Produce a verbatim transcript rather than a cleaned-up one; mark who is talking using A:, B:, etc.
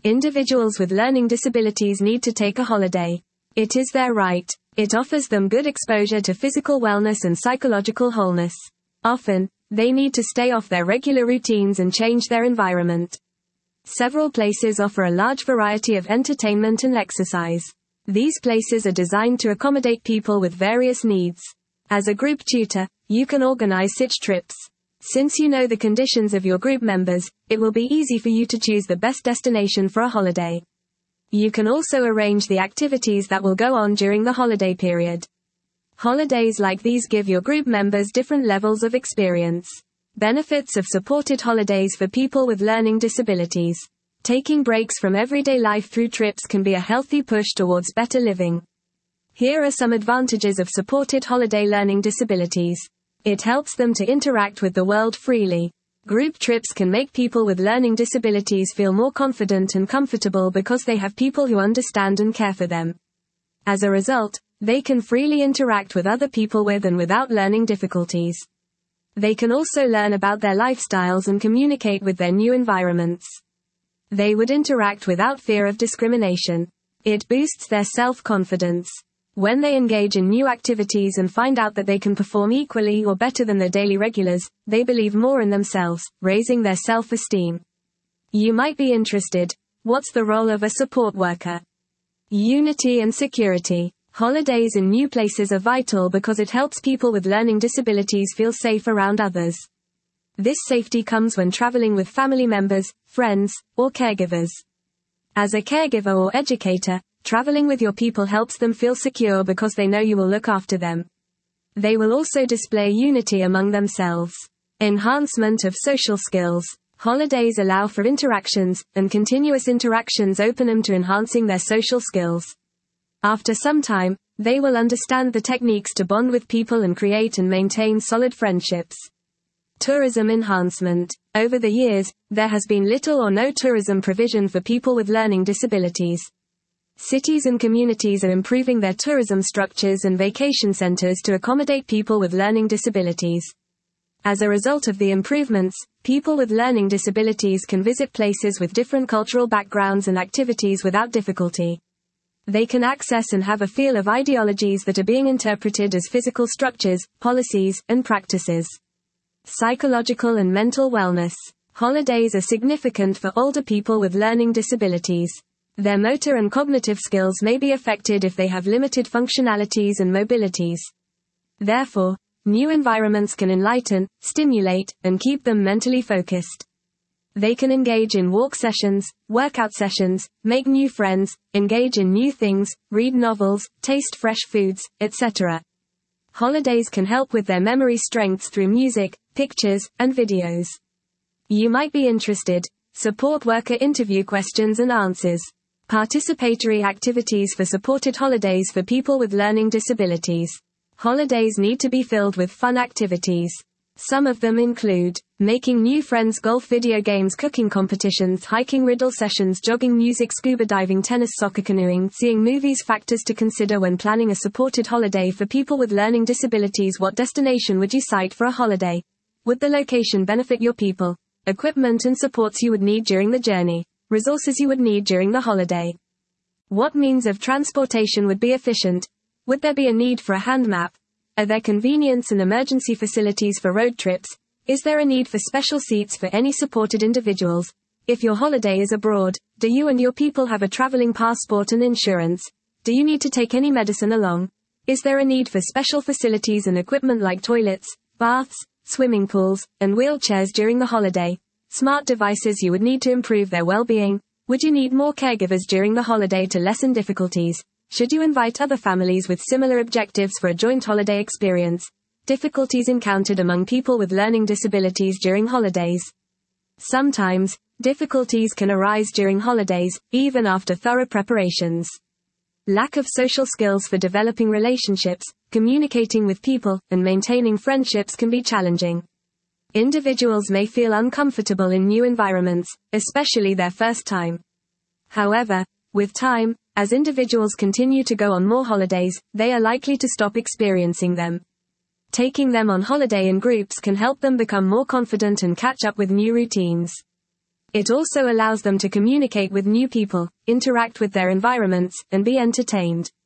A: Individuals with learning disabilities need to take a holiday. It is their right. It offers them good exposure to physical wellness and psychological wholeness. Often, they need to stay off their regular routines and change their environment. Several places offer a large variety of entertainment and exercise. These places are designed to accommodate people with various needs. As a group tutor, you can organize such trips. Since you know the conditions of your group members, it will be easy for you to choose the best destination for a holiday. You can also arrange the activities that will go on during the holiday period. Holidays like these give your group members different levels of experience. Benefits of supported holidays for people with learning disabilities. Taking breaks from everyday life through trips can be a healthy push towards better living. Here are some advantages of supported holiday learning disabilities. It helps them to interact with the world freely. Group trips can make people with learning disabilities feel more confident and comfortable because they have people who understand and care for them. As a result, they can freely interact with other people with and without learning difficulties. They can also learn about their lifestyles and communicate with their new environments. They would interact without fear of discrimination. It boosts their self-confidence. When they engage in new activities and find out that they can perform equally or better than their daily regulars, they believe more in themselves, raising their self-esteem. You might be interested. What's the role of a support worker? Unity and security. Holidays in new places are vital because it helps people with learning disabilities feel safe around others. This safety comes when traveling with family members, friends, or caregivers. As a caregiver or educator, traveling with your people helps them feel secure because they know you will look after them. They will also display unity among themselves. Enhancement of social skills. Holidays allow for interactions, and continuous interactions open them to enhancing their social skills. After some time, they will understand the techniques to bond with people and create and maintain solid friendships. Tourism enhancement. Over the years, there has been little or no tourism provision for people with learning disabilities. Cities and communities are improving their tourism structures and vacation centers to accommodate people with learning disabilities. As a result of the improvements, people with learning disabilities can visit places with different cultural backgrounds and activities without difficulty. They can access and have a feel of ideologies that are being interpreted as physical structures, policies, and practices. Psychological and mental wellness. Holidays are significant for older people with learning disabilities. Their motor and cognitive skills may be affected if they have limited functionalities and mobilities. Therefore, new environments can enlighten, stimulate, and keep them mentally focused. They can engage in walk sessions, workout sessions, make new friends, engage in new things, read novels, taste fresh foods, et cetera. Holidays can help with their memory strengths through music, pictures, and videos. You might be interested. Support worker interview questions and answers. Participatory activities for supported holidays for people with learning disabilities. Holidays need to be filled with fun activities. Some of them include making new friends, golf, video games, cooking competitions, hiking, riddle sessions, jogging, music, scuba diving, tennis, soccer, canoeing, seeing movies. Factors to consider when planning a supported holiday for people with learning disabilities. What destination would you cite for a holiday? Would the location benefit your people? Equipment and supports you would need during the journey. Resources you would need during the holiday. What means of transportation would be efficient? Would there be a need for a hand map? Are there convenience and emergency facilities for road trips? Is there a need for special seats for any supported individuals? If your holiday is abroad, do you and your people have a traveling passport and insurance? Do you need to take any medicine along? Is there a need for special facilities and equipment like toilets, baths, swimming pools, and wheelchairs during the holiday? Smart devices you would need to improve their well-being. Would you need more caregivers during the holiday to lessen difficulties? Should you invite other families with similar objectives for a joint holiday experience? Difficulties encountered among people with learning disabilities during holidays. Sometimes, difficulties can arise during holidays, even after thorough preparations. Lack of social skills for developing relationships, communicating with people, and maintaining friendships can be challenging. Individuals may feel uncomfortable in new environments, especially their first time. However, with time, as individuals continue to go on more holidays, they are likely to stop experiencing them. Taking them on holiday in groups can help them become more confident and catch up with new routines. It also allows them to communicate with new people, interact with their environments, and be entertained.